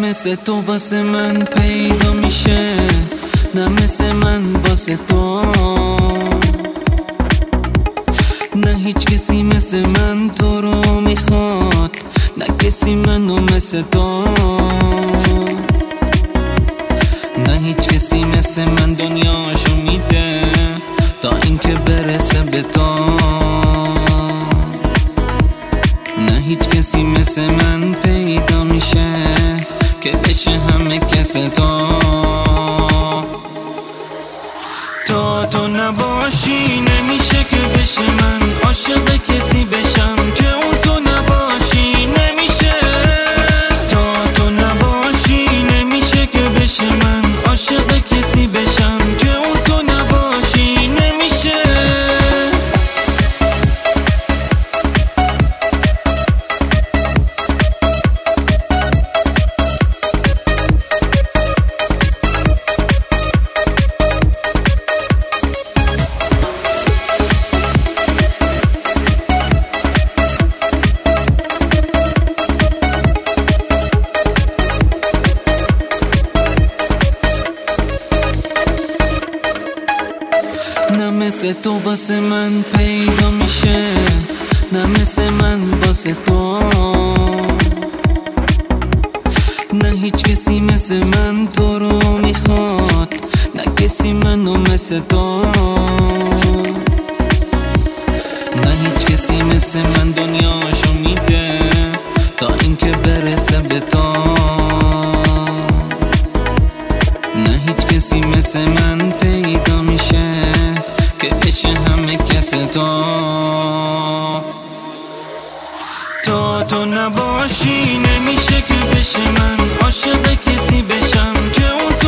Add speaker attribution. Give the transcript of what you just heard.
Speaker 1: مثل تو واسه من پیدا میشه، نه مثل من واسه تو. نه هیچ کسی مثل من تو رو میخواد، نه کسی منو مثل تو. نه هیچ کسی مثل من دنیاشو میده تا اینکه برسه به تو. نه هیچ کسی مثل من پیدا میشه که بشه همه کس تو. تو نباشی نمیشه که بشه من عاشق کسی بشم که اون تو نباشی نمیشه. تو نباشی نمیشه که بشه من عاشق کسی بشم که اون تو نباشی نمیشه. نه مثل تو واسه من پیدا میشه، نه مثل من واسه تو. نه هیچ کسی مثل من تو رو میخواد، نه کسی منو مثل تو. نه هیچ کسی مثل من دنیاشو میده تا اینکه برسه به تو. نه هیچ کسی مثل من پیدا میشه که بشه همه کس تو. تو نباشی نمیشه که بشه من عاشق کسی بشم که اون تو